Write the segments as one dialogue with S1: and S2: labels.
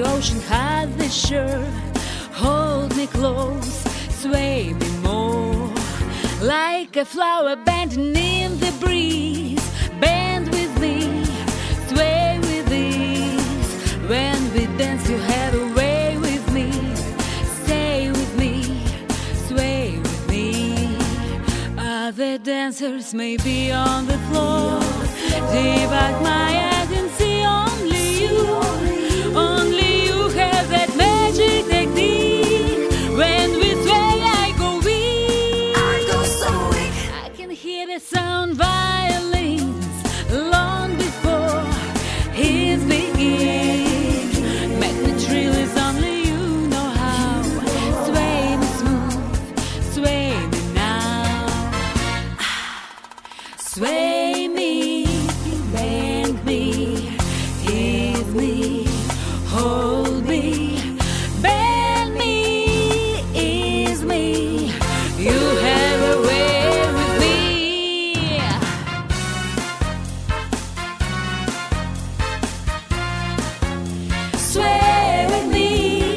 S1: ocean hide the shore. Hold me close, sway me more. Like a flower bending in the breeze. Bend with me, sway with ease. When we dance you have a way with me. Stay with me, sway with me. Other dancers may be on the floor. Deep at my I can see only you. Only you have that magic technique. When we sway I go weak.
S2: I go so weak.
S1: I can hear the sound violins long before his begin. Make me thrill is only you know how. Sway me smooth, sway me now. Sway me, bend me, give me, hold me. Bend me, ease me. You have a way with me. Sway with me.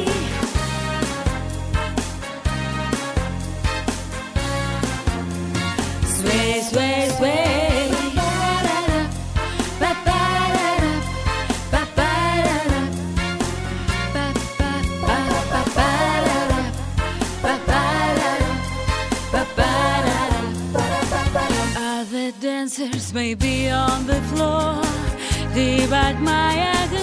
S1: Sway, sway, sway. Other dancers may be on the floor. They bite my